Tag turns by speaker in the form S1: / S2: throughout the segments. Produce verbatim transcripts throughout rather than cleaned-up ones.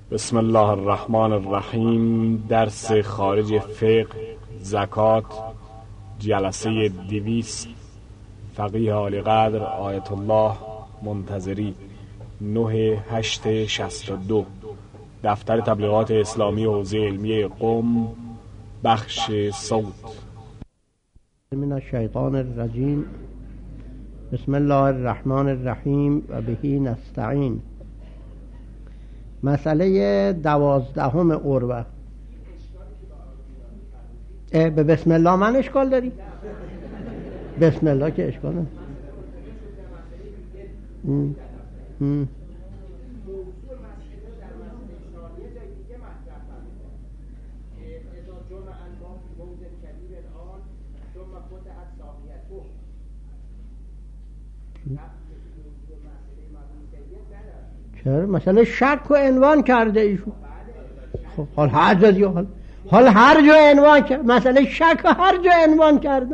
S1: بسم الله الرحمن الرحیم. درس خارج فقه زکات، جلسه دویست. فقیه عالی قدر آیت الله منتظری، نه هشت شصت و دو. دفتر تبلیغات اسلامی حوزه علمیه قم، بخش صوت.
S2: من الشیطان الرجیم. بسم الله الرحمن الرحیم و بهی نستعین. مسئله دوازدهم عروه. به بسم الله من اشکال داری؟ بسم الله که اشکال نداری. ام. ام. چرا؟ مثلا شک و عنوان کرده ایشون. خب حال هر جا دیگه حال حال هر جا عنوان کرد. مثلا شک و هر جا عنوان کرده.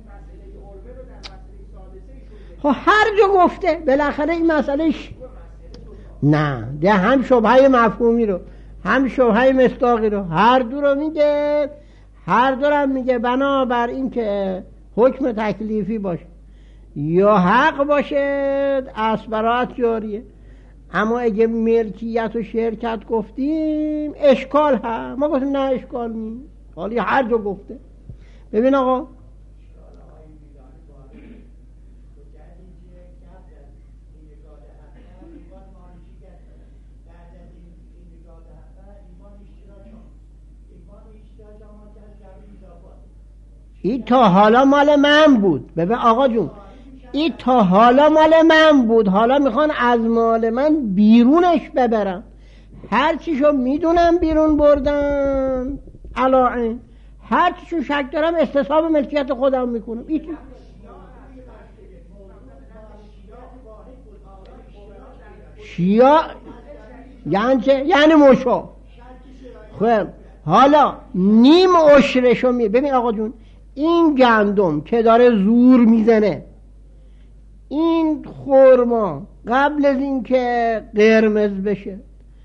S2: خب هر جا گفته بالاخره این مسئله ش... نه ده هم شبهه مفهومی رو هم شبهه مصداقی رو هر دو رو میگه. هر دو رو میگه بنابر این که حکم تکلیفی باشه یا حق باشه از براعت جاریه. اما اگه ملکیت و شرکت گفتیم اشکال هست. ما گفتیم نه اشکال نیست. حالی هر جا گفته. ببین آقا این تا حالا مال من بود. ببین آقا جون این تا حالا مال من بود، حالا میخوان از مال من بیرونش ببرن. هر چیشو میدونم بیرون بردن علاعه، هر چیشو شک دارم استصحاب ملکیت خودم میکنم. این شیعه یعنی چه؟ یعنی مشا. خب حالا نیم عشرشو می ببین آقا جون این گندم که داره زور میزنه، این خرما قبل از این که قرمز بشه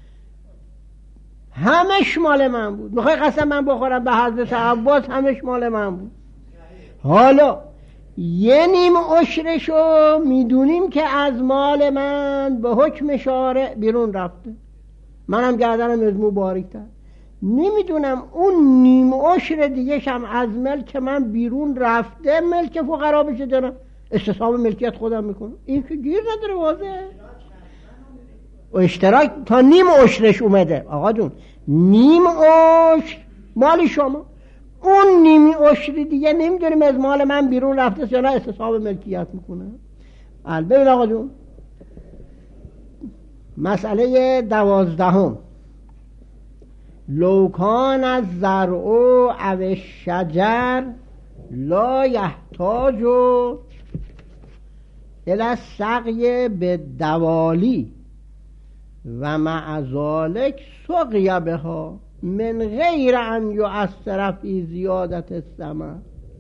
S2: همش مال من بود. میخوای قسم من بخورم به حضرت عباس همش مال من بود. حالا یه نیم عشرشو میدونیم که از مال من به حکم شارع بیرون رفته، منم گردنم از مو باریک‌تر. نمیدونم اون نیم عشر دیگه شم از ملک من بیرون رفته ملک فقرا بشه دارم استصحاب ملکیت خودم میکنم. این که گیر نداره واضحه. و اشتراک تا نیم عشرش اومده آقا جون، نیم عشر مال شما، اون نیم عشر دیگه نمیدونیم از مال من بیرون رفته یا نه استصحاب ملکیت میکنه. ببین آقا جون مسئله دوازدهم. لوکان از زرع و او شجر لا یحتاج الى السقی به دوالی و مع ذلک سقی بها من غیر ان یؤثر فی زیادت الثمر.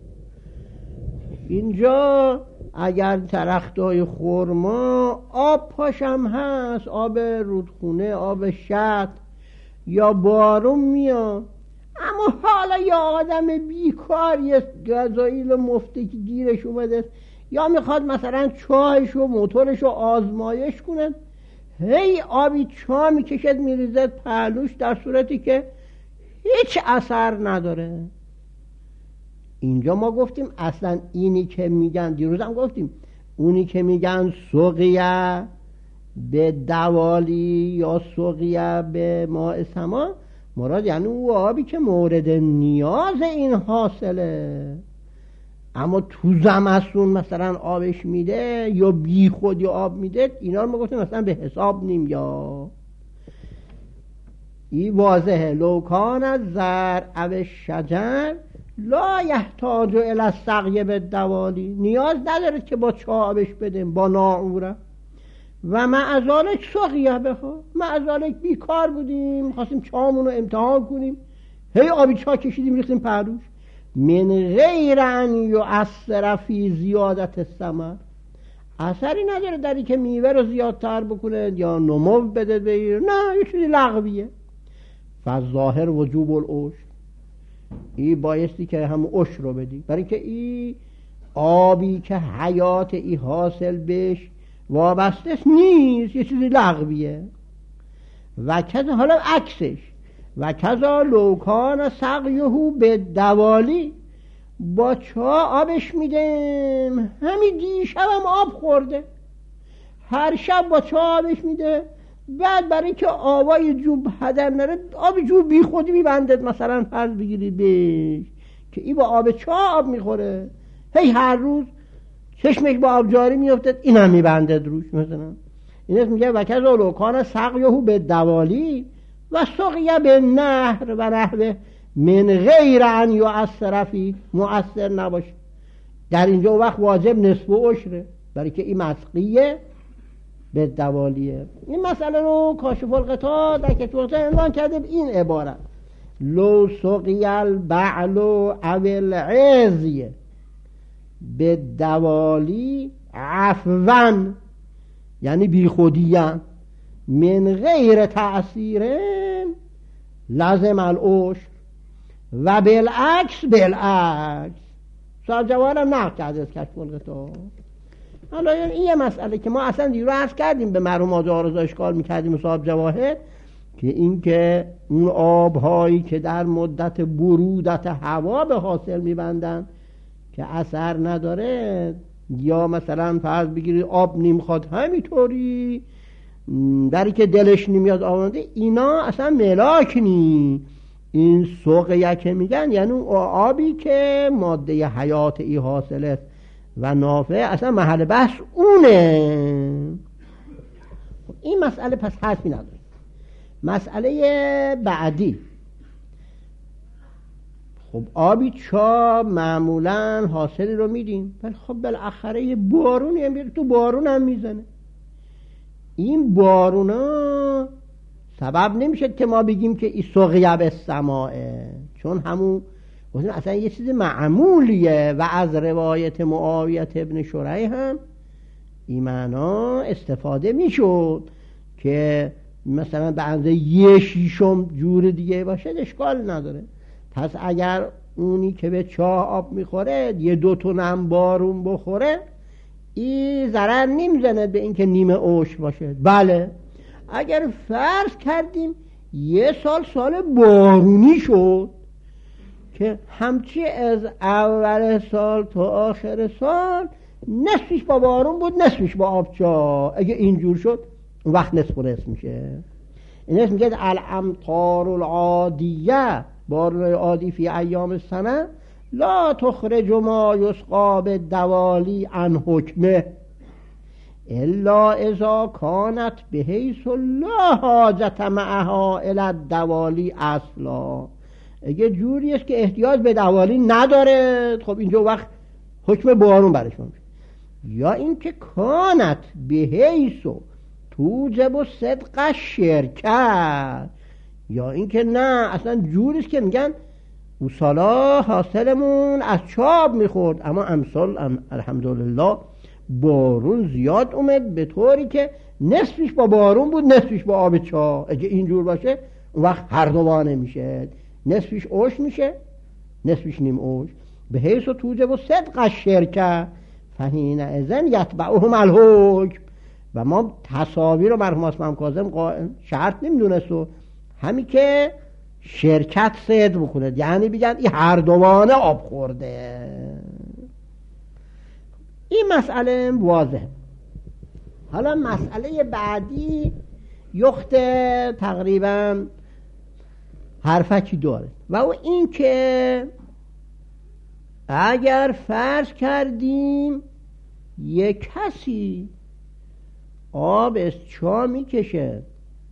S2: اینجا اگر درختای خرما آب پاشم هست، آب رودخونه، آب شط یا بارون میاد، اما حالا یا آدم بیکار یه گزایل مفته که گیرش اومده یا میخواد مثلا چاهش و موتورش رو آزمایش کنه، هی آبی چاه میکشد میریزد پهلوش در صورتی که هیچ اثر نداره. اینجا ما گفتیم اصلا اینی که میگن، دیروز هم گفتیم اونی که میگن سقیه به دوالی یا سقیه به ماء سما، مراد یعنی او آبی که مورد نیاز این حاصله. اما تو زمستون مثلا آبش میده یا بی خودی آب میده، اینا رو ما گفتیم مثلا به حساب نیم. یا این واضحه. لوکان از زرع او شجر لا یحتاج الی السقی بالدوالی، نیاز نداره که با چاه آبش بدیم با ناعوره. و مع ذلک سقیه بها، مع ذلک بیکار بودیم خواستیم چاهمون رو امتحان کنیم، هی آبی چاه کشیدیم ریختیم پهلوش. من غیر ان یؤثر فی زیادت الثمر، اثری نداره در این که میوه رو زیادتر بکنه یا نمو بده بگیر، نه یه چیزی لغویه. فالظاهر وجوب العشر، ای بایستی که هم عشر رو بدی، برای که ای آبی که حیات ای حاصل بهش وابسته نیست، یه چیزی لغویه. و کذا حالا عکسش، و کذا لوکان سقیهو به دوالی، با چا آبش میدم، همین دیشب هم آب خورده، هر شب با چا آبش میده، بعد برای که آبای جوب هدر نره آب جوب بی خودی میبندد، مثلا فرض بگیرید بهش که این با آب چا آب میخوره، هی هر روز چشمش با آب جاری میافتد، این هم میبندد روش. مثلا این اسم میگه وکذ لوکان سقیهو به دوالی و سقیه به نهر و نحوه من غیر ان یؤثر فی، مؤثر نباشه در اینجا وقت واجب نصف و عشره، برای که این مسقیه به دوالیه. این مسئله رو کاشف الغطا در کتاب عنوان کرده به این عبارت: لو سقی البعل او العزیه به دوالی عفون، یعنی بی خودیان، من غیر تأثیر لازم العشر، و بالعکس بالعکس. صاحب جوارم نقل کرده از کشف الغطا. حالا این یه مسئله که ما اصلا دیرو عرض کردیم به مرحوم آقا آرزو اشکال میکردیم صاحب جواهر، که این که اون آبهایی که در مدت برودت هوا به حاصل میبندن که اثر نداره، یا مثلا فرض بگیرید آب نمیخواد همینطوری دری که دلش نمیاد آمده، اینا اصلا ملاک نی. این سقیه که میگن یعنی اون آبی که ماده حیات ای حاصله و نافع، اصلا محل بحث اونه. این مسئله پس حرفی نداره. مسئله بعدی، خب آبی چا معمولا حاصلی رو میدیم، ولی خب بالاخره یه بارونی هم بیاره، تو بارون هم میزنه. این بارونا سبب نمیشه که ما بگیم که این سقیه به سماعه، چون همون اصلا یه چیز معمولیه. و از روایت معاویه ابن شریح هم این معنا استفاده میشد که مثلا به اندازه یه شیشم جور دیگه باشه اشکال نداره. پس اگر اونی که به چاه آب میخوره یه دو تونم بارون بخوره، این ضرر نمیزنه به اینکه نیمه عشر باشه. بله اگر فرض کردیم یه سال سال بارونی شد که همچی از اول سال تا آخر سال نصفش با بارون بود نصفش با آبچا، اگه اینجور شد اون وقت نصف و نصف میشه. این اسم میگه الامطار العادیه، بارون عادی فی ایام السنه، لا تخرج ما یسقا بالدوالی عن حکمه الا اذا کانت بحیث لا حاجت معها الی الدوالی اصلا. اگه جوری است که احتیاج به دوالی نداره، خب اینجا وقت حکم بارون برش میشه. یا اینکه کانت بحیث توجب و صدق شرکت، یا اینکه نه اصلا جوری است که میگن او سالا حاصلمون از چاب میخورد، اما امسال الحمدلله بارون زیاد اومد به طوری که نصفش با بارون بود نصفش با آب چا. اگه اینجور باشه اون وقت هر دوانه میشه، نصفش عشر میشه نصفش نیم عشر. به حیث و توجب و صدق شرکه فهین اذن یتبعهم الحکم. و ما تصاویر رو مرحوم اسمم کاظم شرط نمیدونست، و همین که شرکت صدق بکنه، یعنی بگن این هر دوانه آب خورده. این مسئله واضحه. حالا مسئله بعدی یخت تقریبا حرفکی داره، و او این که اگر فرض کردیم یک کسی آب از چا میکشه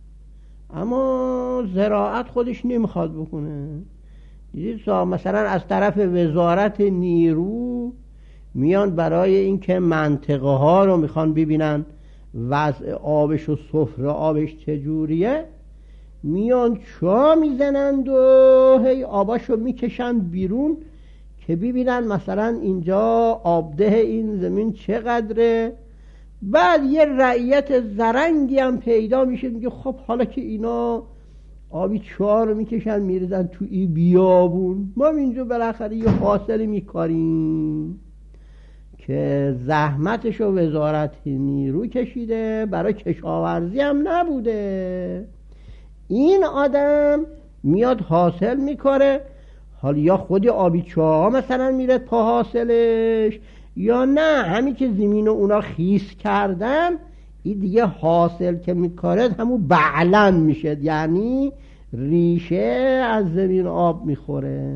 S2: اما زراعت خودش نمیخواد بکنه، دیدید مثلا از طرف وزارت نیرو میان برای اینکه منطقه ها رو میخوان ببینن وضع آبش و سفره آبش چجوریه، میان چا میزنند و هی آباشو میکشن بیرون که ببینن مثلا اینجا آبده این زمین چقدره. بعد یه رعیت زرنگی هم پیدا میشه، میگه خب حالا که اینا آبی چهار رو میکشن میریزن تو این بیابون. ما اینجا بالاخره یه حاصلی میکاریم که زحمتشو وزارت نیرو کشیده، برای کشاورزی هم نبوده. این آدم میاد حاصل میکاره، حالا یا خودی آبی چاه مثلا میره پا حاصلش، یا نه همین که زمین اونا خیس کردن این دیگه حاصل که میکاره همون بعلن میشه، یعنی ریشه از زمین آب میخوره.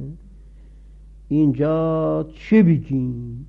S2: اینجا چی بگیم؟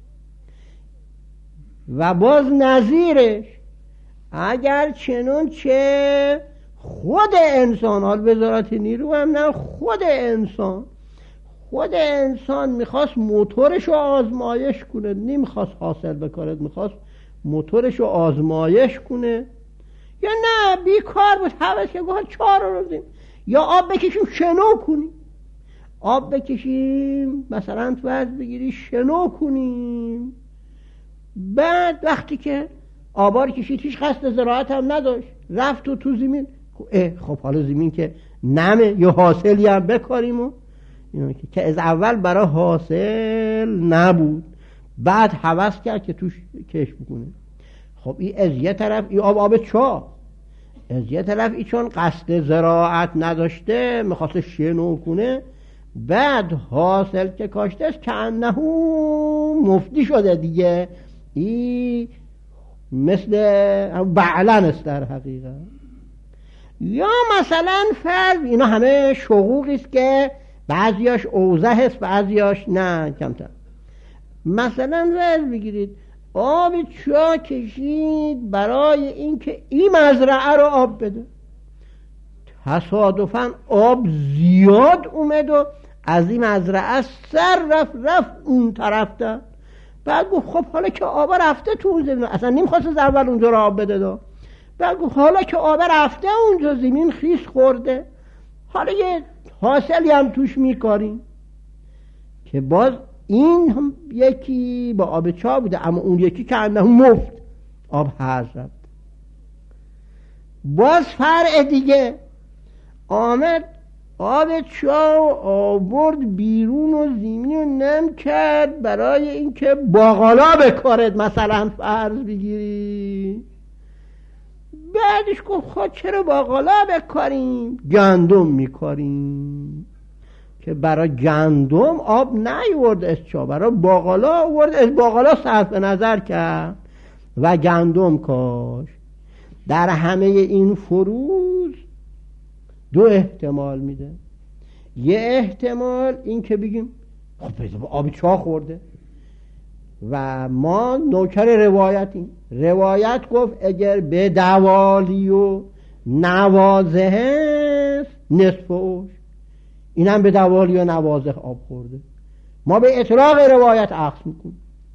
S2: و باز نظیرش اگر چنون چه خود انسان، حال وزارت نیرو هم نه، خود انسان خود انسان میخواست موتورش رو آزمایش کنه، نمیخواست حاصل بکاره، میخواست موتورش رو آزمایش کنه، یا نه بیکار بود حوث که گوه چهار روزیم یا آب بکشیم شنو کنیم، آب بکشیم مثلا فرض بگیری شنو کنیم. بعد وقتی که آبار کشید هیچ قصد زراعت هم نداشت، رفت و تو زمین، خب حالا زمین که نمه یا حاصلی هم بکاریم و که از اول برای حاصل نبود، بعد هوس کرد که توش کش بکنه. خب این از یه طرف این آب آب چاه، از یه طرف این چون قصد زراعت نداشته میخواست شنو کنه، بعد حاصل که کاشته است که انه مفتی شده دیگه، این مثل بعلن است در حقیقت. یا مثلا فرض اینا همه شقوقی است که بعضیاش اوضح است بعضیاش نه کمتر. مثلا فرض بگیرید آب چاه کشید برای اینکه این مزرعه رو آب بده، تصادفاً آب زیاد اومد و از این مزرعه سر رفت رفت اون طرف ده. بعد گفت خب حالا که آب رفته تو اون زمین، اصلا نمیخواست از اول اونجا رو آب بده دا. بعد گفت حالا که آب رفته اونجا زمین خیس خورده، حالا یه حاصلی هم توش میکاریم، که باز این هم یکی با آب چاه بوده، اما اون یکی که انه مفت آب هرز رفت. باز فرع دیگه آمد آب چاه آورد بیرون و زمین رو نم کرد برای اینکه باقالا بکارد، مثلا فرض بگیری. بعدش گفت خود چرا باقالا بکاریم؟ گندم میکاریم، که برای گندم آب نیورد از چاه، برای باقالا آورد، از باقالا صرف نظر کرد و گندم کاش. در همه این فروض دو احتمال میده. یه احتمال این که بگیم خب آب چاه خورده و ما نوکر روایتیم، روایت گفت اگر به دوالی و نوازه هست نصف اوش، این هم به دوالی و نوازه آب خورده، ما به اطلاق روایت اخذ میکنیم.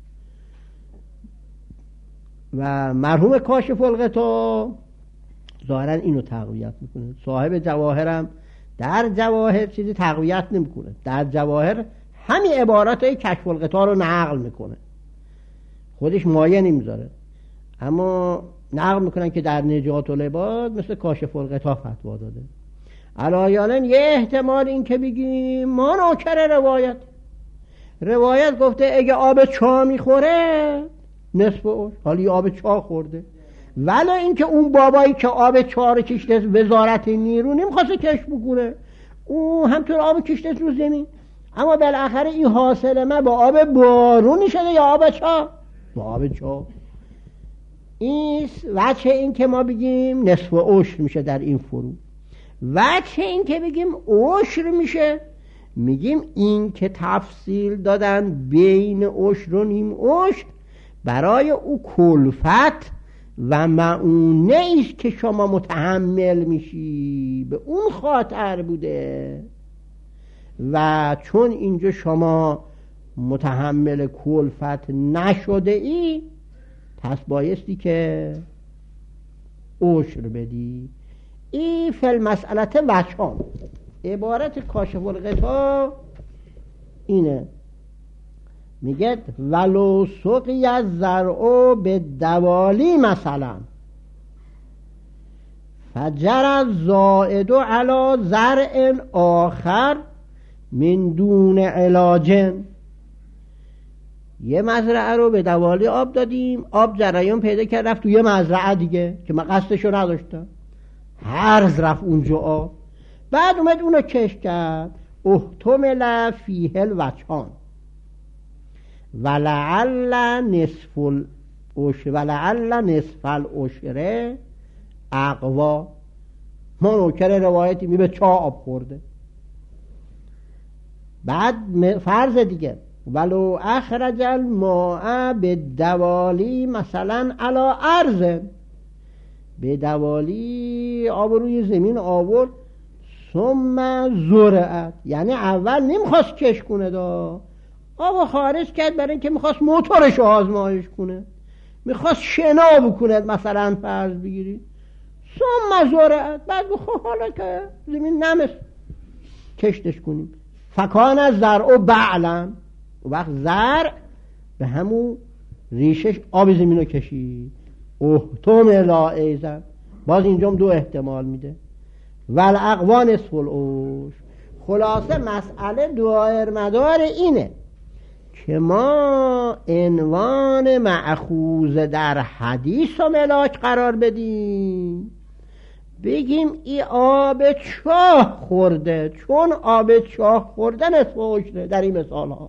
S2: و مرحوم کاشف الغطا ظاهرا اینو تقویت میکنه، صاحب جواهرم در جواهر چیزی تقویت نمیکنه، در جواهر همین عبارات های کشف الغطا رو نقل میکنه، خودش مایه نمیذاره، اما نقل میکنن که در نجات العباد مثل کاشف الغطا فتوا داده. علایاً یه احتمال این که بگیم ما نوکر روایت، روایت گفته اگه آب چاه میخوره نصف اوش، حالی آب چاه خورده، ولی اینکه اون بابایی که آب چاه رو کشته وزارت نیرو نمیخواسته کش بکنه، اون همطور آب کشته رو زمین، اما بالاخره این حاصل ما با آب بارونی شده یا آب چاه؟ با آب چاه. این وجه این که ما بگیم نصف عشر میشه در این فرو. وجه این که بگیم عشر میشه، میگیم این که تفصیل دادن بین عشر و نیم عشر برای او کلفت و معونه ایست که شما متحمل میشی، به اون خاطر بوده. و چون اینجا شما متحمل کلفت نشده ای، پس بایستی که عشر بدی. این فل مسئلت وچان عبارت کاشف الغطا اینه، میگه ولو سقی از زرعو به دوالی مثلا فجر زائد علی زرع آخر من دون علاج. یه مزرعه رو به دوالی آب دادیم، آب جریان پیدا کرد رفت تو یه مزرعه دیگه که من قصدشو نداشتم، هرز رفت اونجا آب، بعد اومد اونو کش کرد. احتمل فیه الوجهان ولعل نصف العشر ولعل نصف العشر اقوا. ما نوکر روایتی می به چاه آب خورده. بعد فرض دیگه ولو اخرج الماء به دوالی مثلا علی ارض، به دوالی آب روی زمین آورد، ثم زرعت، یعنی اول نمیخواست کش کنه دا، آب خارج کرد برای اینکه میخواست موتورش آزمایش کنه، میخواست شنا بکنه مثلا فرض بگیرید، ثم زرعت، بعد بخواه حالا که زمین نمست کشتش کنیم. فکان از زرع و بعلا، و وقت زرع به همون ریشش آب زمین رو کشید. احتمل ایزن، باز اینجام دو احتمال میده. والاقوا نصف العشر. خلاصه مسئله دایر مدار اینه که ما عنوان مأخوذ در حدیث و ملاک قرار بدیم، بگیم ای آب چاه خورده، چون آب چاه خورده نصف عشره در این مثال ها،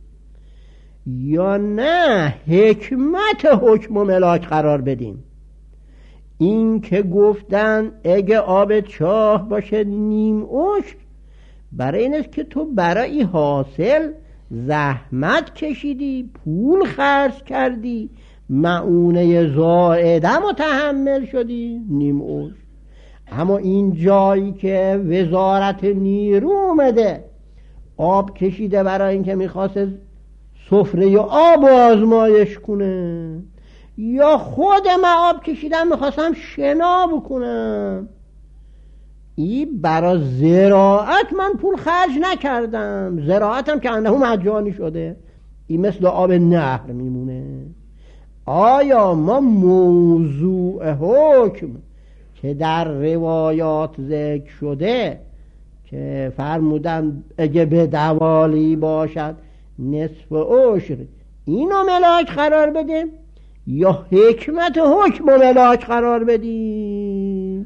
S2: یا نه حکمت حکم و ملاک قرار بدیم. این که گفتن اگه آب چاه باشه نیم عشر، برای این است که تو برای حاصل زحمت کشیدی، پول خرج کردی، معونه زائده متحمل شدی، نیم عشر. اما این جایی که وزارت نیرو اومده آب کشیده برای اینکه میخواست سفره آب آزمایش کنه، یا خود من آب کشیدم میخواستم شنا بکنم، این برای زراعت من پول خرج نکردم، زراعتم که انه مجانی شده، این مثل آب نهر میمونه. آیا ما موضوع حکم که در روایات ذکر شده که فرمودن اگه به دوالی باشد نصف عشر، اینو ملاک قرار بده یا حکمت حکم و ملاک قرار بدیم؟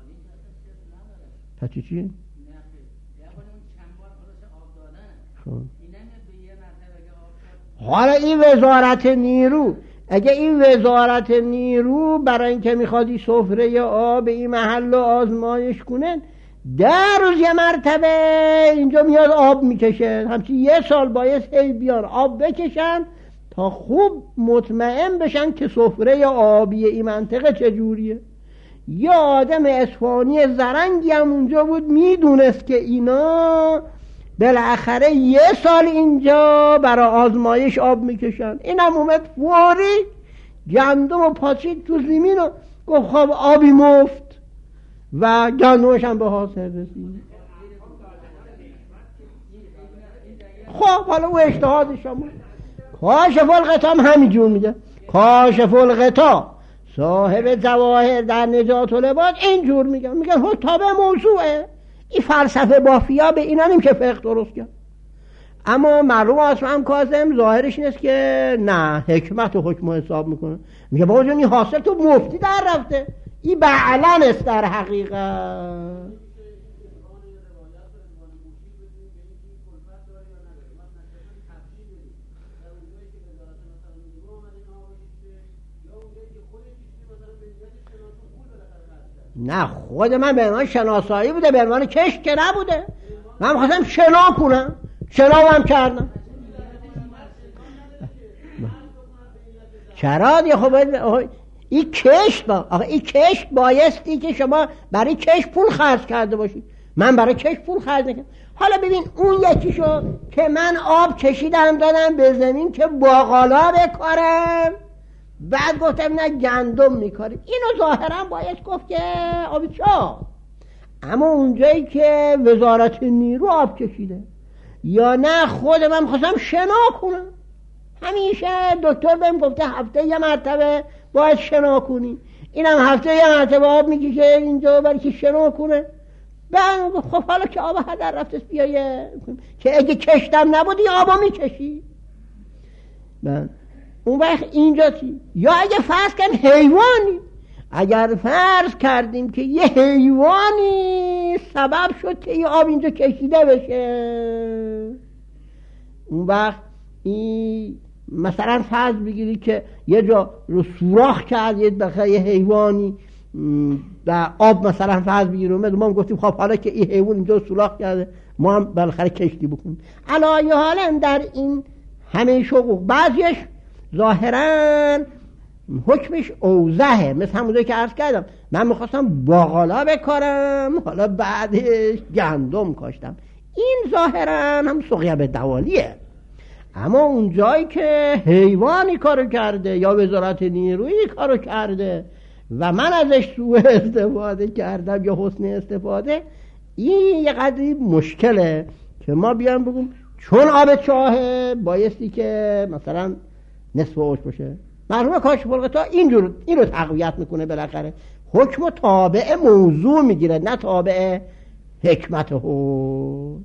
S2: پس چیه؟ حالا این وزارت نیرو، اگه این وزارت نیرو برای اینکه میخوادی سفره آب این محل آزمایش کنن، در روز یه مرتبه اینجا میاد آب میکشه، همچنین یه سال باید هی بیان آب بکشن تا خوب مطمئن بشن که سفره آبی این منطقه چجوریه. یا آدم اصفهانی زرنگی هم اونجا بود، میدونست که اینا بالاخره یه سال اینجا برای آزمایش آب میکشن. اینم اومد فوری گندم و پاچید تو زمین و گفت خب آبی مفت، و گندمش هم به حاصل رسید. خب حالا او اجتهادش هم کاشف الغطا هم همینجور میگه. کاشف الغطا صاحب جواهر در نجات العباد اینجور میگن، میگن ها تابع موضوعه، این فلسفه بافیا به اینا نیم که فقه درست کرد. اما معلوم آسمان کاظم ظاهرش اینست که نه، حکمت و حکم حساب میکنه، میگه بابا جون این حاصل تو مفتی در رفته، این بعلن است در حقیقت. نه خود من به عنوان شناسایی بوده، به عنوان کشت که نبوده. من خواستم شنا کنم، شنا هم کردم. چرا دیگه؟ خب این کشت با آخه این کشت بایستی که شما برای کشت پول خرج کرده باشید، من برای کشت پول خرج نکردم. حالا ببین اون یکیشو که من آب کشیدم دادم به زمین که باقالا بکارم، بعد گفتم نه گندم میکاریم، اینو ظاهرا باید گفت که آب چاه. اما اونجایی که وزارت نیرو آب کشیده، یا نه خود من خواستم شنا کنم، همیشه دکتر بهم گفته هفته یه مرتبه باید شنا کنی، اینم هفته یه مرتبه آب میکشه اینجا برای که شروع کنه. بعد خب حالا که آب هدر رفته بیایه که اگه کشتم نبودی آبا میکشی. بعد اون وقت اینجا چی؟ یا اگه فرض کردیم حیوانی، اگر فرض کردیم که یه حیوانی سبب شد که این آب اینجا کشیده بشه، اون وقت این مثلا فرض بگیری که یه جا رو سوراخ کرد یه بخیر یه حیوانی در آب مثلا فرض بگیریم، ما هم گفتیم خب حالا که این حیوان اینجا سوراخ کرده ما هم بالاخره کشتی بکنیم. علایه حالا در این همه شقوق بعضیش ظاهرا حکمش اوضحه، مثل همونجایی که عرض کردم من میخواستم باقالا بکارم حالا بعدش گندم کاشتم، این ظاهرا هم سقیا به دوالیه. اما اون جایی که حیوانی کارو کرده یا وزارت نیرویی کارو کرده و من ازش سوء استفاده کردم یا حسن استفاده، این یه قدری مشکله که ما بیان بگم چون آب چاهه بایستی که مثلا نصف اوج باشه. مرحوم کاشف الغطا اینجور این رو تقویت میکنه، بالاخره حکم و تابع موضوع میگیره نه تابع حکمت هو.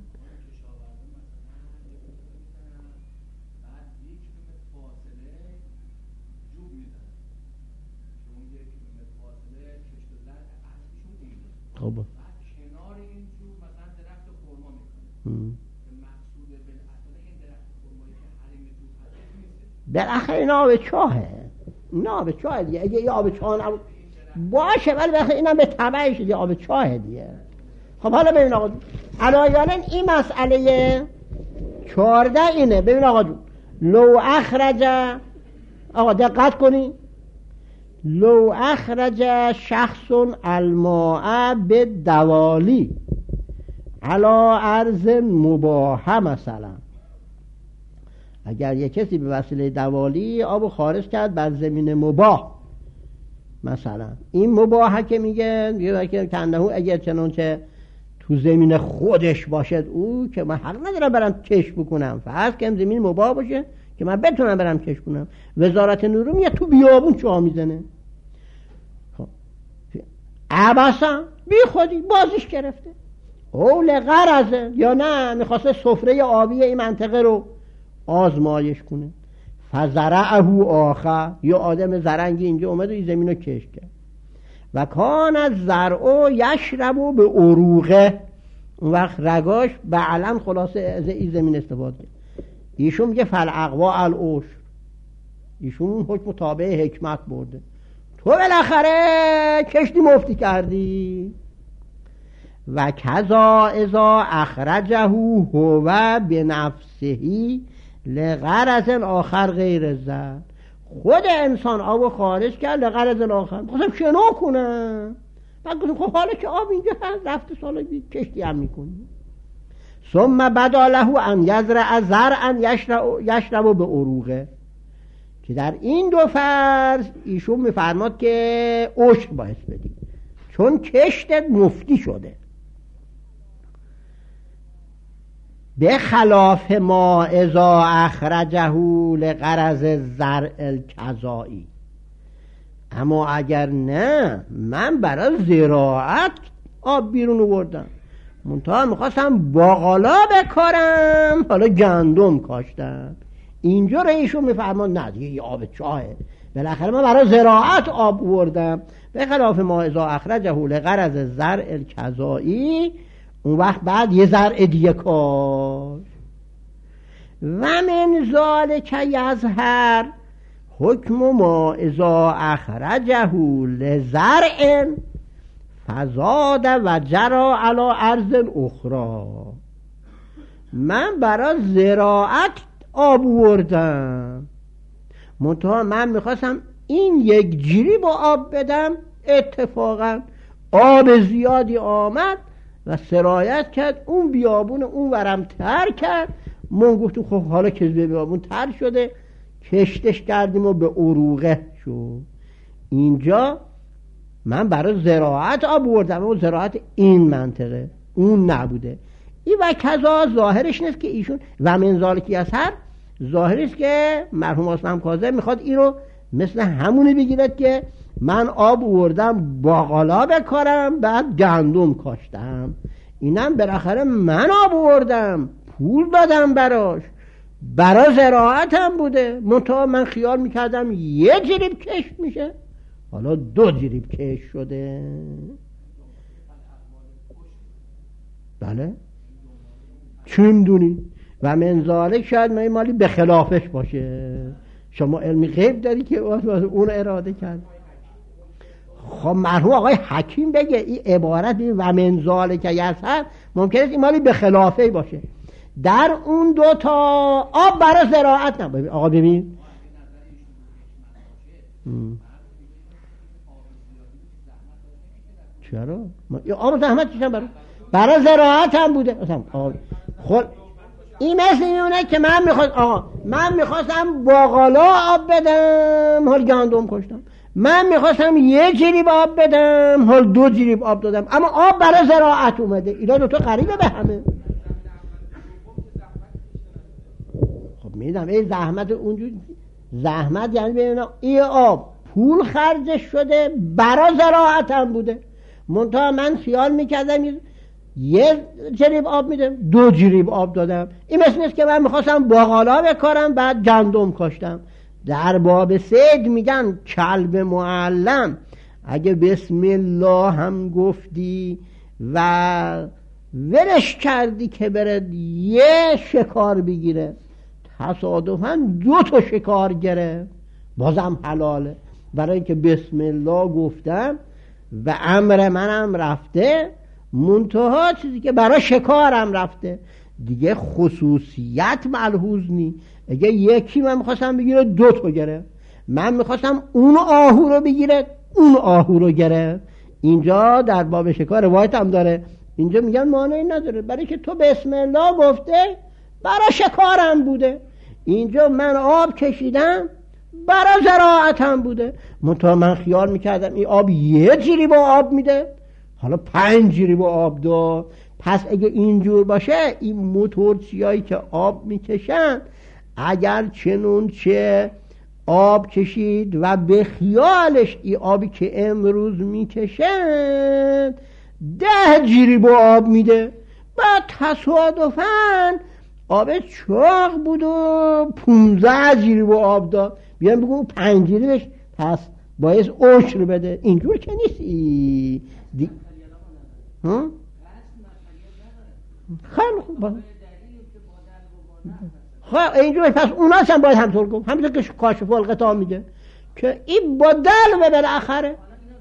S2: خب کنار این جو مثلا درخت خرما میکنه که مقصود بالاخره این درخت خرمایی که حریم تو هست بالاخره این آب چاهه، این آب چاهه دیگه. اگه این آب چاه نبود باشه ولی بالاخره اینم به تبعش دیگه آب چاهه دیگه. خب حالا ببین آقا علایاً این مسئله چهارده اینه. ببین آقا جون لو اخرج، آقا دقت کنی، لو اخرج شخص الماء به دوالی علا عرض مباح، مثلا اگر یک کسی به وسیله دوالی آب خارج کرد بر زمین مباح، مثلا این مباح که میگن یه وقتی کنده اگر چنانچه تو زمین خودش باشد او که من حق ندارم برم کش بکنم، فرض کنم زمین مباح باشه که من بتونم برم کش کنم، وزارت نیرو میاد تو بیابون چاه میزنه، خب عباسا بی خودی بازیش گرفته اول غرضه یا نه میخواسته سفره آبی این منطقه رو آزمایش کنه، فزرعه آخر یا آدم زرنگی اینجا اومد و این زمین رو کش کرد و کان از زرع یشرب به عروقه، اون وقت رگاش بعلا خلاصه از این زمین استفاده کرد. ایشون میگه فالاقوا العشر، ایشون حکم تابع حکمت برده، تو بالاخره کشتی مفتی کردی. و کذا اذا اخرجه هو بنفسه لغرض آخر غیر زر، خود انسان آب خارج کرد لغرض آخر، خواستم شنا کنم، بعد گفتم خب حالا که آب اینجا هست رفته سالا کشتی هم میکنی. ثم بدا له ان یزرع زرعا یشرب به عروقه، که در این دو فرض ایشون میفرماد که عشر باعث بدی چون کشتت مفتی شده، به خلاف ما اذا اخرجه لغرض زرع الکذایی. اما اگر نه من برای زراعت آب بیرون آوردم، منتها میخواستم باقالا بکارم حالا گندم کاشتم، اینجا رو ایشون میفرمان نه دیگه یه آب چاهه، بالاخره من برای زراعت آب آوردم. به خلاف ما اذا اخرجه لغرض زرع الکذایی، اون وقت بعد یه زرع دیگه کاش. و من ذالک یظهر حکم ما اذا اخرجه لزرع فزاد و جرا علی ارض اخرى، من برای زراعت آب آوردم، منتها من میخواستم این یک جیری با آب بدم، اتفاقا آب زیادی آمد و سرایت کرد اون بیابون اون ورم تر کرد. من گفتم خب حالا که بیابون تر شده کشتش کردیم و به عروقه شد. اینجا من برای زراعت آب بردم و زراعت این منطقه اون نبوده. این و کذا ظاهرش نیست که ایشون و من ذالک یظهر، ظاهرش که مرحوم اسلام کاظم میخواد این رو مثل همونی بگیرد که من آب آوردم باقالا بکارم، بعد گندم کاشتم. اینم بالاخره من آب آوردم، پول دادم براش، برا زراعتم بوده. منتها من خیال میکردم یه جریب کش میشه، حالا دو جریب کش شده. بله چی میدونی؟ و منزالک شاید من مالی به خلافش باشه. شما علمی غیب داری که اون اراده کرد. خب مرحوم آقای حکیم بگه این عبارت و منزالک یسر ممکنه این مالی به خلافه باشه. در اون دو تا آب برای زراعت نبود. آقا ببین چرا؟ این آب زحمت چیشم برای برای زراعت هم بوده. خب این مثل اینونه که من میخواست آقا من میخواستم باقالا آب بدم، حال گندم کشتم. من میخواستم یه جریب آب بدم، حال دو جریب آب دادم. اما آب برای زراعت اومده. اینا دوتا قریبه به همه. خب میدم این زحمت اونجور زحمت یعنی ببینم این آب پول خرجش شده، برای زراعت هم بوده. منتها من خیال میکردم یه جریب آب میدم، دو جریب آب دادم. این مثل نیست که من میخواستم باقالا بکارم بعد گندم کاشتم. در باب صید میگن کلب معلم اگه بسم الله هم گفتی و ولش کردی که برد یه شکار بگیره، تصادفاً دو تا شکار گرفت، بازم حلاله. برای اینکه بسم الله گفتم و امر منم رفته، منتها چیزی که برای شکارم رفته دیگه خصوصیت ملحوظ نی. اگه یکی من میخواستم بگیره دو تا گرفت، من میخواستم اون آهو رو بگیره اون آهو رو گرفت. اینجا در باب شکار روایت هم داره، اینجا میگن مانعی نداره برای که تو بسم الله گفته برای شکارم بوده. اینجا من آب کشیدم برای زراعتم بوده. منتها من خیال میکردم این آب یه جریب آب میده، حالا پنج جریب آب داد. پس اگه اینجور باشه این موتورچیایی که آب میکشن اگر چنون چه آب کشید و به خیالش این آبی که امروز میکشن ده جریب آب میده، بعد تصادفاً آب چاق بود و پونزده جریب آب داد، بیان بگو پنج جریبش پس باید عشر بده. اینجور که نیستی دی... ها؟ خیلی خوب باید خب اینجور پس اوناش هم باید همطور گفت، همینطور که کاشف القطاع میگه که این با دل به بالاخره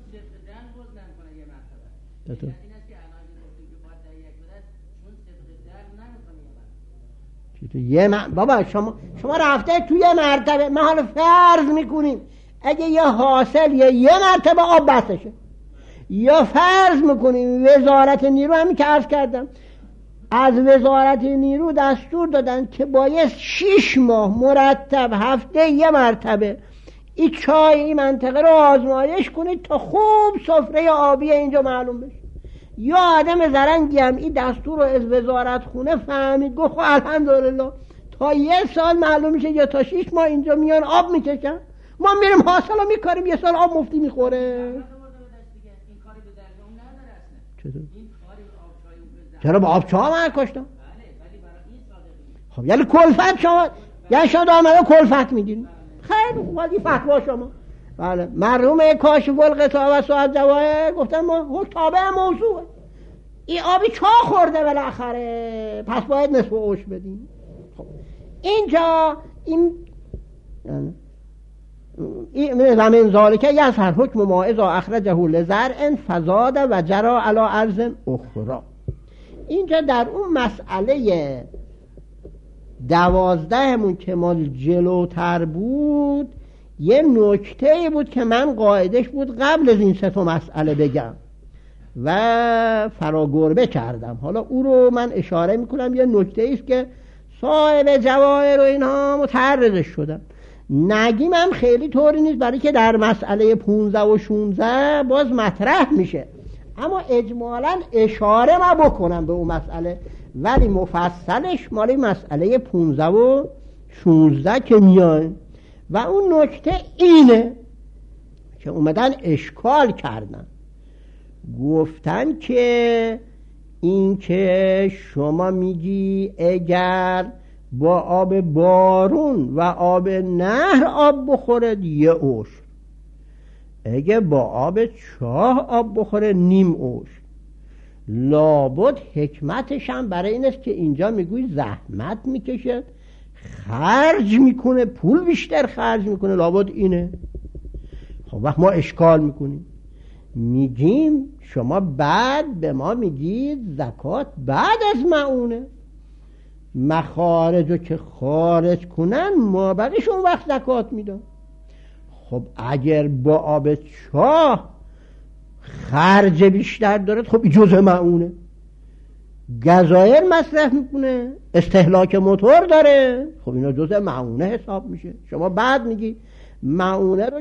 S2: یه م... بابا شما شما رفته تو یه مرتبه، ما حالا فرض میکنیم اگه یه حاصل یه, یه مرتبه آب بسشه، یا فرض میکنیم وزارت نیرو همین که عرض کردم از وزارت نیرو دستور دادن که باید شیش ماه مرتب هفته یه مرتبه این چای این منطقه رو آزمایش کنید تا خوب سفره آبی اینجا معلوم بشه. یا آدم زرنگی هم این دستور رو از وزارت خونه فهمید گفت خب الحمدلله تا یه سال معلوم میشه یا تا شیش ماه اینجا میان آب میکشن، ما میریم حاصل رو میکاریم یه سال آب مفتی میخوره. چطور؟ چرا با آبچه‌ها من کشتم؟ خب یعنی کلفت شما یعنی شما آمده کلفت میگیرین. خیلی خوب این فتوا شما. بله مرحوم کاشف القطاع و صاحب جواهر گفتن ما تابع موضوعه، این آبی چا خورده بالاخره پس باید نصف عشر بدیم. خب اینجا این این زمین ذالکه یظهر حکم ما اذا اخرجه لزرع فزاد و جرى علی ارض اخرى. اینجا در اون مسئله دوازدهمون که مال جلوتر بود یه نکته بود که من قاعدش بود قبل از این سه تا مسئله بگم و فراگربه کردم. حالا او رو من اشاره میکنم، یه نکته است که صاحب جواهر و اینها متعرضش شدم. نگیم هم خیلی طوری نیست برای که در مسئله پونزده و شونزده باز مطرح میشه، اما اجمالا اشاره ما بکنم به اون مسئله، ولی مفصلش مالی مسئله پونزده و شونزده که میان. و اون نکته اینه که اومدن اشکال کردن، گفتن که این که شما میگی اگر با آب بارون و آب نهر آب بخوره یه عشر، اگه با آب چاه آب بخوره نیم عشر. لابد حکمتش هم برای این است که اینجا میگوی زحمت میکشه، خرج میکنه، پول بیشتر خرج میکنه، لابد اینه. خب وقت ما اشکال میکنیم، میگیم شما بعد به ما میگید زکات بعد از معونه، مخارجو که خارج کنن ما بقیش اون وقت زکات میدن. خب اگر با آب چاه خرج بیشتر داره خب جزء معونه، گزایر مصرف میکنه، استهلاک موتور داره، خب اینا جزء معونه حساب میشه. شما بعد میگی معونه رو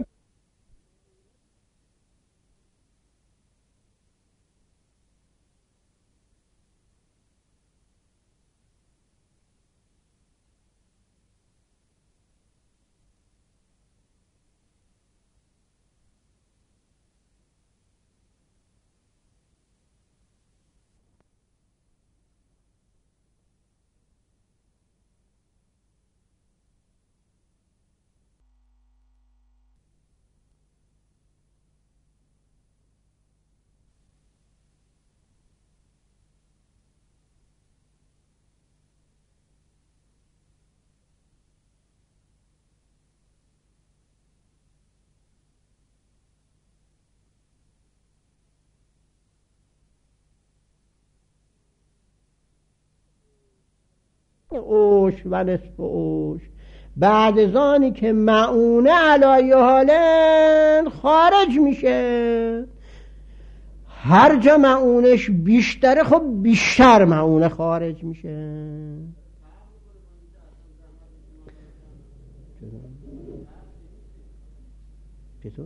S2: اوش و نصف اوش بعد از آنی که معونه علای حالن خارج میشه. هر جا معونش بیشتره خب بیشتر معونه خارج میشه. چطور؟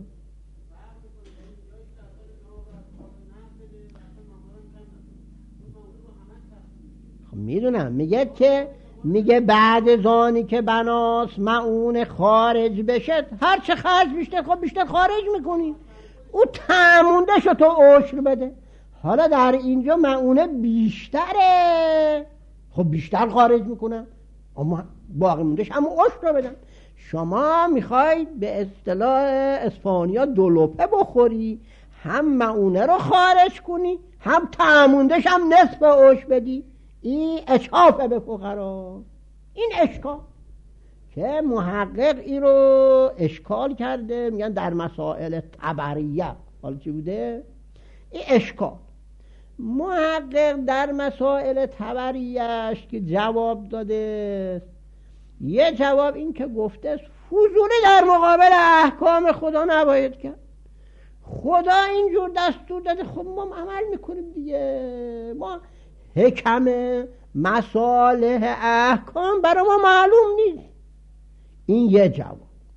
S2: خب میدونم میگه که میگه بعد از آنی که بناس معون خارج بشه هر چه خرج بیشتر خب بیشتر خارج میکنی، او تمونده شو تو عشر بده. حالا در اینجا معونه بیشتره خب بیشتر خارج میکنن، اما باقی موندهش هم عشر رو بدن. شما میخواید به اصطلاح اسپانیا دولوپه بخوری، هم معونه رو خارج کنی هم تموندهش هم نصف عشر بدی. این اشعافه به فقرا. این اشکال که محقق این رو اشکال کرده، میگن در مسائل تبریه. حالا چی بوده؟ این اشکال محقق در مسائل تبریهش که جواب داده، یه جواب این که گفته فضولی در مقابل احکام خدا نباید کرد. خدا اینجور دستور داده خب ما عمل میکنیم دیگه. ما حکم مصالح احکام برای ما معلوم نیست. این یه جواب.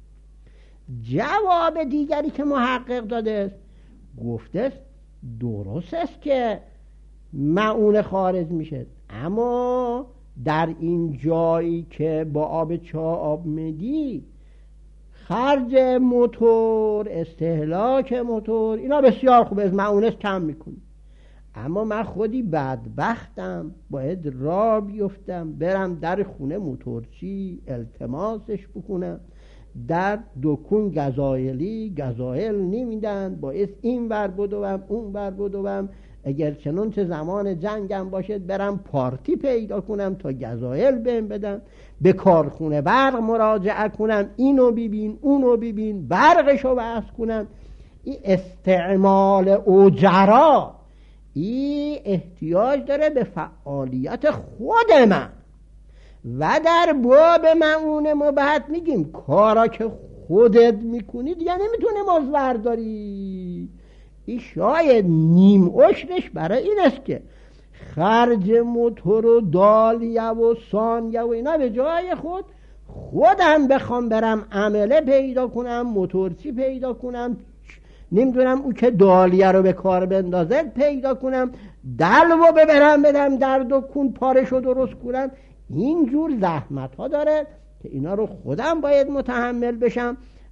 S2: جواب دیگری که محقق داده گفته درست است که معونه خارج میشه، اما در این جایی که با آب چاه آب میدی خرج موتور، استهلاک موتور، اینا بسیار خوب از معونه کم میکنی. اما من خودی بدبختم، باید راه بیفتم برم در خونه موتورچی التماسش بکنم، در دکون گزایلی گزایل نمیدن، باید این ور بدوم اون ور بدوم، اگر چنون چه زمان جنگم باشد برم پارتی پیدا کنم تا گزایل بهم بدم، به کارخونه برق مراجعه کنم، اینو ببین اونو ببین، برقشو بحث کنم. این استعمال اجرا این احتیاج داره به فعالیت خود من. و در باب معونه مباحث میگیم کارا که خودت میکنی دیگه نمیتونه مزور داری. این شاید نیم عشرش برای این است که خرج موتور و دالیه و ثانیه و اینا به جای خود خودم بخوام برم عمله پیدا کنم، موتورچی پیدا کنم، نمیدونم او که دالیه رو به کار بندازه پیدا کنم، دلو ببرم بدم در دکون پارشو درست کنم. اینجور زحمت ها داره که اینا رو خودم باید متحمل بشم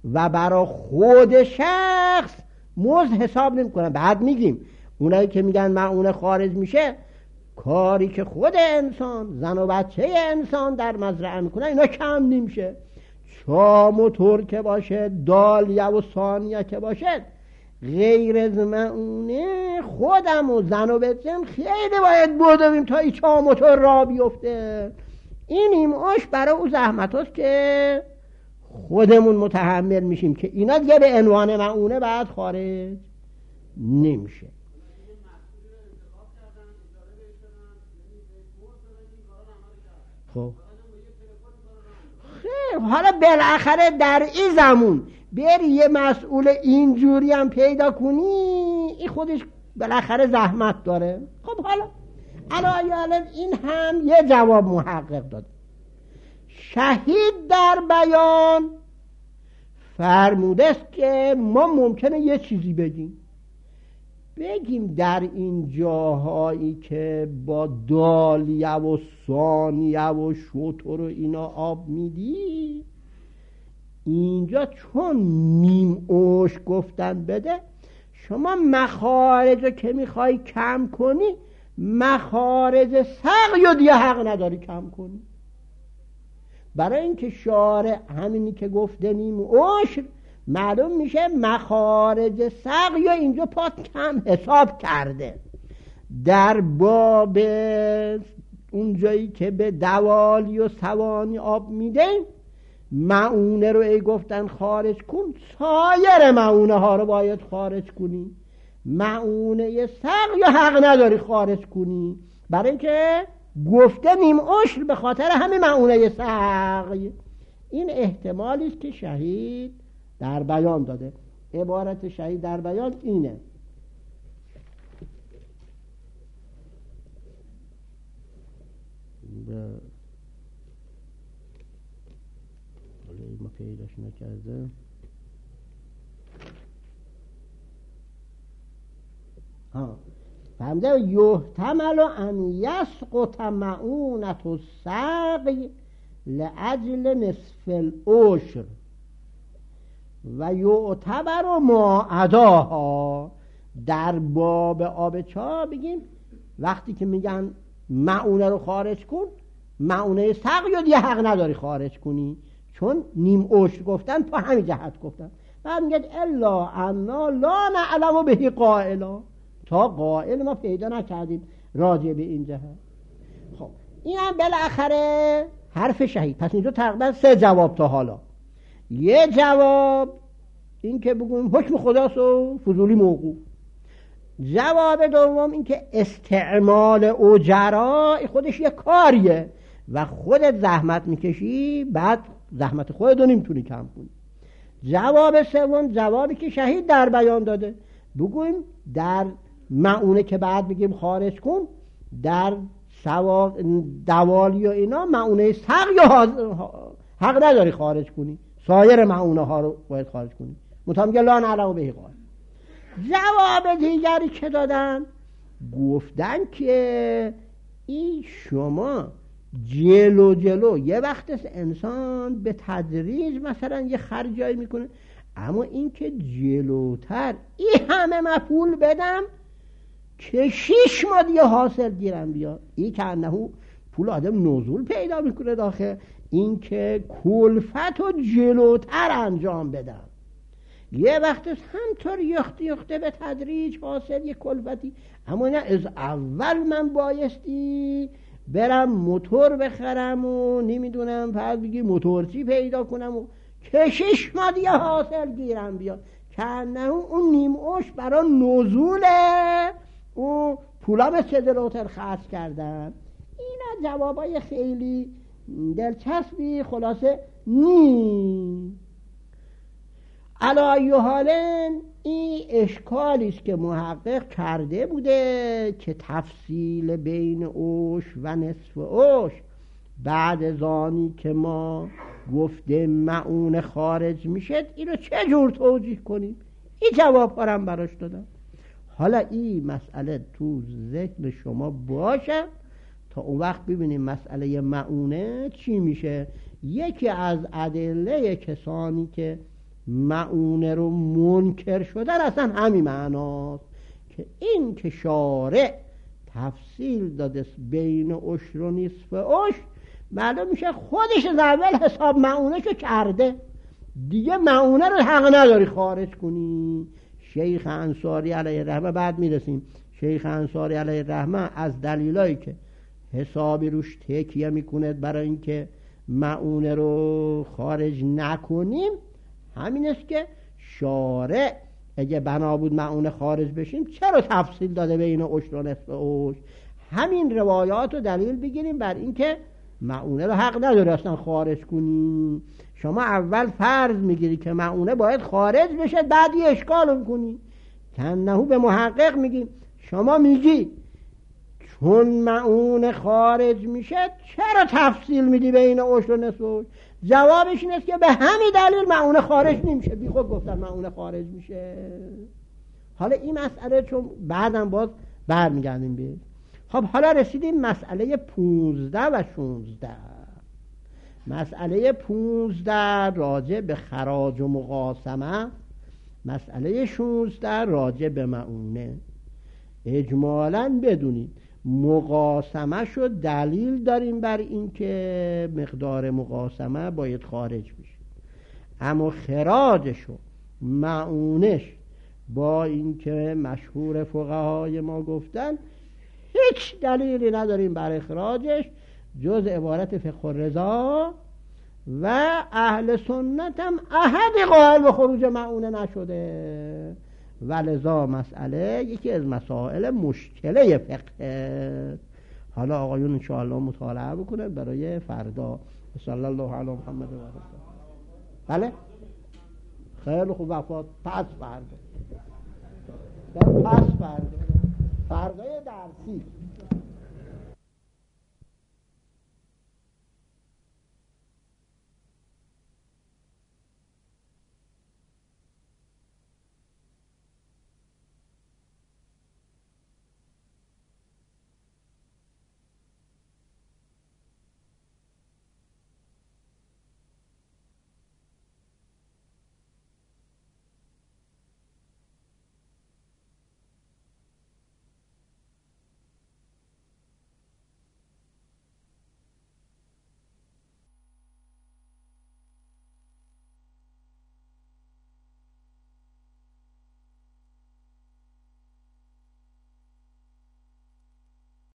S2: و برای خود شخص مزد حساب نمی کنن. بعد میگیم اونایی که میگن معونه خارج میشه، کاری که خود انسان، زن و بچه انسان در مزرعه میکنه اینا کم نمیشه. چا موتور که باشه، دالیه و ثانیه که باشه، غیر از معونه خودم و زن و بچم خیلی باید بدویم تا ای چا موتور را بیفته. این ایماش برای او زحمت هست که خودمون متحمل میشیم که اینا دیگه به عنوان معونه بعد خارج نمیشه. خب خیلی حالا بالاخره در این زمون بری یه مسئول اینجوری هم پیدا کنی، این خودش بالاخره زحمت داره. خب حالا الان این هم یه جواب محقق داد. شهید در بیان فرموده است که ما ممکنه یه چیزی بگیم بگیم در این جاهایی که با دالیه و ثانیه و شتر و اینا آب میدی، اینجا چون نیم اوش گفتن بده، شما مخارج رو که میخوای کم کنی مخارج سقی و دیگه حق نداری کم کنی. برای اینکه شارع همینی که گفته نیم اوش معلوم میشه مخارج سقی و اینجا پات کم حساب کرده. در باب اون جایی که به دوالی و سوانی آب میده معونه رو ای گفتن خارج کن، سایر معونه ها رو باید خارج کنی. معونه سقی یا حق نداری خارج کنی، برای اینکه گفته نیم عشر به خاطر همین معونه سقی. این احتمالی است که شهید در بیان داده. عبارت شهید در بیان اینه: ما پیداش نکرده. ها فهمده یحتمل ان یسقط معونة السقی لأجل نصف العشر و یعتبر ما عداها. در باب آب چا بگیم وقتی که میگن معونه رو خارج کن، معونه سقی رو دیگه حق نداری خارج کنی، چون نیم عشر گفتن پا همین جهت گفتن. بعد میگه الا انا لا نعلم به قائلا، تا قائل ما پیدا نکردیم راجع به این جهت. خب این هم بالاخره حرف شهید. پس اینجا تقریبا سه جواب تا حالا. یه جواب این که بگویم حکم خداست و فضولی موقوف. جواب دوم این که استعمال اجرا خودش یه کاریه و خودت زحمت میکشی، بعد زحمت خودت رو نمیتونی کم کنی. جواب سوم جوابی که شهید در بیان داده، بگویم در معونه که بعد بگیم خارج کن، در سوا دوالی و اینا معونه سقی حق نداری خارج کنی، سایر معونه ها رو باید خارج کنی. مطمئن لا نعلم به قائل. جواب دیگری که دادن گفتن که این شما جلو جلو یه وقت انسان به تدریج مثلا یه خرجایی میکنه، اما این که جلوتر این همه مپول بدم که شیش ما دیگه حاصل گیرم بیاد، این که انهو پول آدم نزول پیدا میکنه داخل، این که کلفت و جلوتر انجام بدم. یه وقت همطور یخته یخته به تدریج حاصل یه کلفتی، اما نه از اول من بایستی برم موتور بخرم و نمیدونم بعد بگی موتورچی پیدا کنم و کشش ما دیگه حاصل گیرم بیاد، که نه اون نیم عشر برای نزوله اون پولا به چه جلوتر خرج کردن. اینا جوابای خیلی دلچسبی خلاصه نی. علی حالن این اشکالی است که محقق کرده بوده که تفصیل بین عشر و نصف عشر بعد از آنی که ما گفته معون خارج میشه این رو چه جور توجیه کنیم. این جواب هارم براش دادم. حالا این مسئله تو ذهن شما باشه تا اون وقت ببینیم مسئله معونه چی میشه. یکی از ادله کسانی که مؤونه رو منکر شدن اصلا همین معناست که این که شارع تفصیل داده بین عشر و نصف عشر، معلوم میشه خودش از اول حساب مؤونه‌شو کرده دیگه، مؤونه رو حق نداری خارج کنی. شیخ انصاری علیه رحمه، بعد میرسیم، شیخ انصاری علیه رحمه از دلیلایی که حسابی روش تکیه میکنه برای اینکه مؤونه رو خارج نکنیم همین است که شارع اگه بنا بود مؤونه خارج بشیم چرا تفصیل داده بین عشر و نصف عشر. همین روایات رو دلیل بگیریم بر اینکه مؤونه رو حق نداری اصلا خارج کنی. شما اول فرض میگیری که مؤونه باید خارج بشه، بعد یه اشکال میکنی. کنهو به محقق میگیم شما میگی چون مؤونه خارج میشه چرا تفصیل میدی بین عشر و نصف عشر؟ جوابش این است که به همین دلیل مؤونه خارج نمیشه. بی خود گفتن مؤونه خارج میشه. حالا این مسئله چون بعدم باز برمیگردیم بید. خب حالا رسیدیم مسئله پونزده و شونزده. مسئله پونزده راجع به خراج و مقاسمه، مسئله شونزده راجع به مؤونه. اجمالاً بدونید مقاسمه شو دلیل داریم بر این که مقدار مقاسمه باید خارج بشه، اما خراجشو مؤونش با این که مشهور فقهای ما گفتن هیچ دلیلی نداریم برای اخراجش جز عبارت فقه الرضا، و اهل سنت هم احدی قائل به خروج مؤونه نشده، ولذا مسئله یکی از مسائل مشکله فقه. حالا آقایون انشاءالله مطالعه بکنن برای فردا. صلی الله علی محمد و آله. بله خیلی خوب. وفات پس فردا، پس فردا، فردای درسی